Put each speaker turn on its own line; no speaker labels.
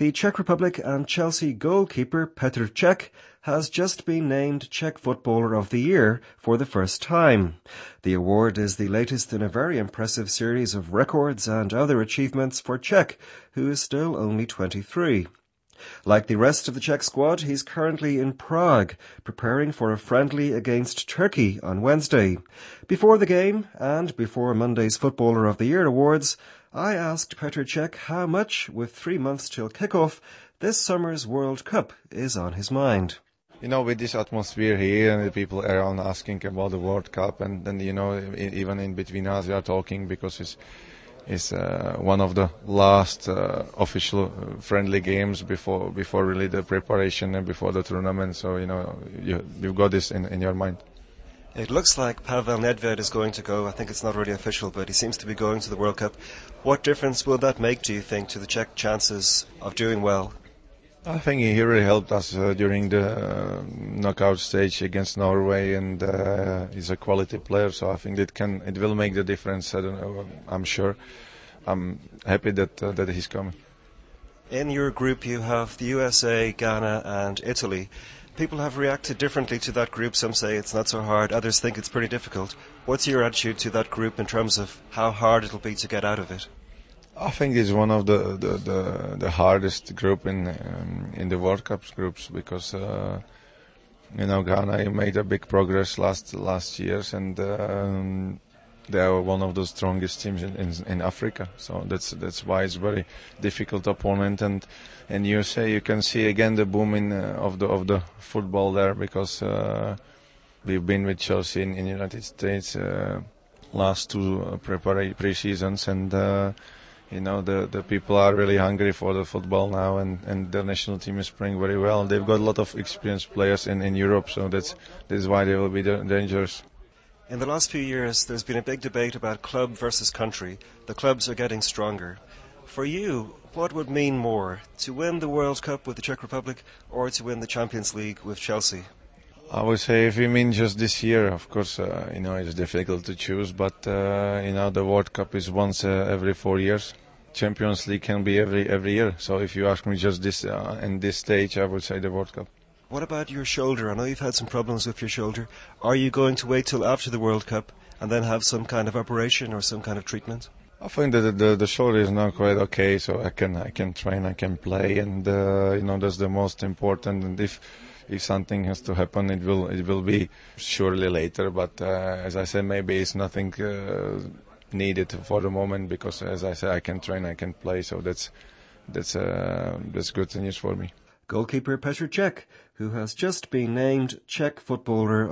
The Czech Republic and Chelsea goalkeeper Petr Cech has just been named Czech Footballer of the Year for the first time. The award is the latest in a very impressive series of records and other achievements for Cech, who is still only 23. Like the rest of the Czech squad, he's currently in Prague, preparing for a friendly against Turkey on Wednesday. Before the game, and before Monday's Footballer of the Year awards, I asked Petr Cech how much, with 3 months till kick-off, this summer's World Cup is on his mind.
You know, with this atmosphere here and the people around asking about the World Cup, and then, you know, even in between us we are talking because it's one of the last official friendly games before really the preparation and before the tournament. So, you know, you've got this in your mind.
It looks like Pavel Nedved is going to go. I think it's not really official, but he seems to be going to the World Cup. What difference will that make, do you think, to the Czech chances of doing well?
I think he really helped us during the knockout stage against Norway, and he's a quality player, so I think it will make the difference. I don't know, I'm sure. I'm happy that he's coming.
In your group you have the USA, Ghana and Italy. People have reacted differently to that group. Some say it's not so hard, others think it's pretty difficult. What's your attitude to that group in terms of how hard it'll be to get out of it?
I think it's one of the hardest group in the World Cup groups because you know, Ghana made a big progress last years, and they are one of the strongest teams in Africa. So that's why it's very difficult opponent. And USA, you can see again the boom of the football there because we've been with Chelsea in United States last two pre-seasons, and you know, the people are really hungry for the football now, and the national team is playing very well. They've got a lot of experienced players in Europe, so that's why they will be dangerous.
In the last few years, there's been a big debate about club versus country. The clubs are getting stronger. For you, what would mean more, to win the World Cup with the Czech Republic or to win the Champions League with Chelsea?
I would say if you mean just this year, of course, you know, it's difficult to choose, but you know, the World Cup is once every 4 years. Champions League can be every year. So if you ask me just this in this stage, I would say the World Cup.
What about your shoulder? I know you've had some problems with your shoulder. Are you going to wait till after the World Cup and then have some kind of operation or some kind of treatment?
I think that the shoulder is now quite okay, so I can train, I can play, and you know, that's the most important. And if something has to happen, it will be surely later. But as I said, maybe it's nothing needed for the moment because, as I said, I can train, I can play, so that's good news for me.
Goalkeeper Petr Cech, who has just been named Czech Footballer